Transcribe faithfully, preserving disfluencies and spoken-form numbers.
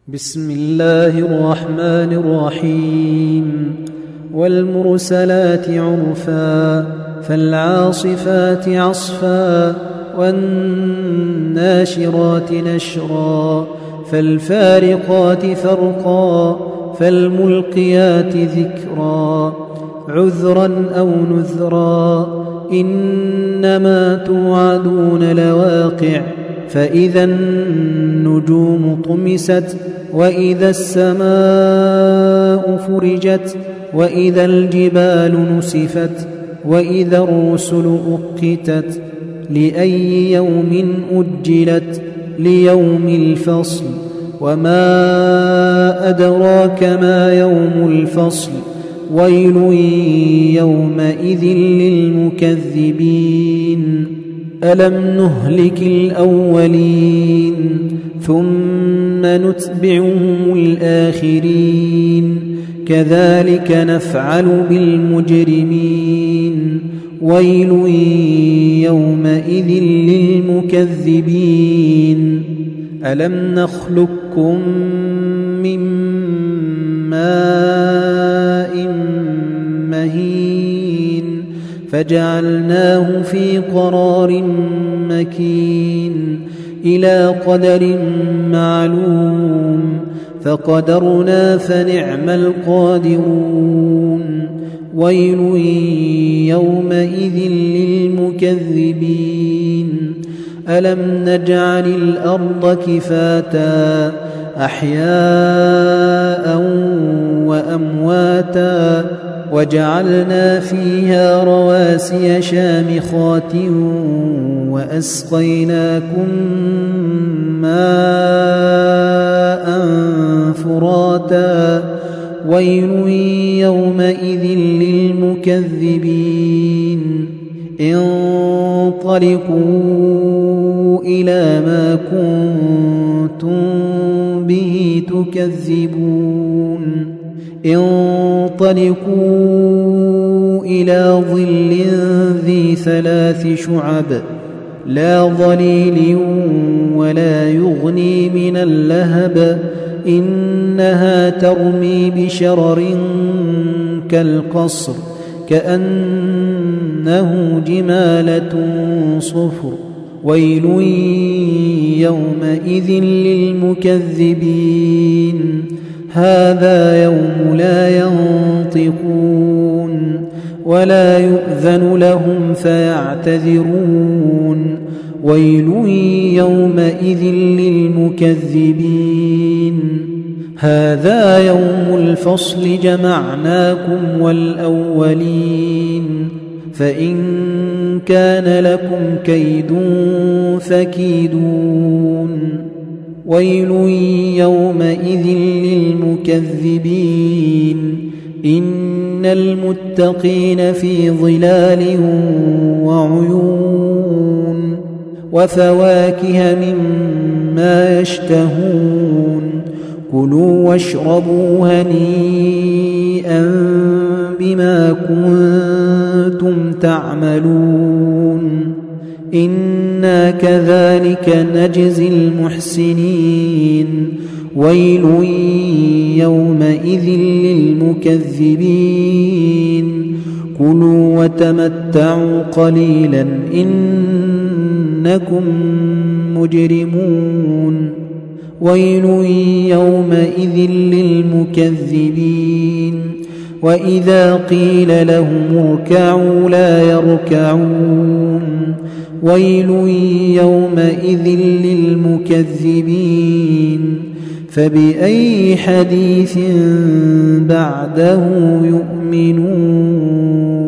بسم الله الرحمن الرحيم والمرسلات عرفا فالعاصفات عصفا والناشرات نشرا فالفارقات فرقا فالملقيات ذكرا عذرا أو نذرا إنما توعدون لواقع فإذا النجوم طمست وإذا السماء فرجت وإذا الجبال نسفت وإذا الرسل أقتت لأي يوم أجلت ليوم الفصل وما أدراك ما يوم الفصل ويل يومئذ للمكذبين ألم نهلك الأولين ثم نتبعهم الآخرين كذلك نفعل بالمجرمين ويل يومئذ للمكذبين ألم نخلقكم من ماء مهين فجعلناه في قرار مكين إلى قدر معلوم فقدرنا فنعم القادرون ويل يومئذ للمكذبين ألم نجعل الأرض كفاتا أحياء وأمواتا وجعلنا فيها رواسي شامخات وأسقيناكم ماء فراتا ويل يومئذ للمكذبين انطلقوا إلى ما كنتم به تكذبون انطلقوا إلى ظل ذي ثلاث شعب لا ظليل ولا يغني من اللهب إنها ترمي بشرر كالقصر كأنه جمالة صفر ويل يومئذ للمكذبين هذا يوم لا ينطقون ولا يؤذن لهم فيعتذرون ويل يومئذ للمكذبين هذا يوم الفصل جمعناكم والأولين فإن كان لكم كيد فكيدون ويل يومئذ للمكذبين إن المتقين في ظلال وعيون وفواكه مما يشتهون كلوا واشربوا هنيئا بما كنتم تعملون إنا كذلك نجزي المحسنين ويل يومئذ للمكذبين كلوا وتمتعوا قليلا إنكم مجرمون ويل يومئذ للمكذبين وإذا قيل لهم اركعوا لا يركعون ويل يومئذ للمكذبين فبأي حديث بعده يؤمنون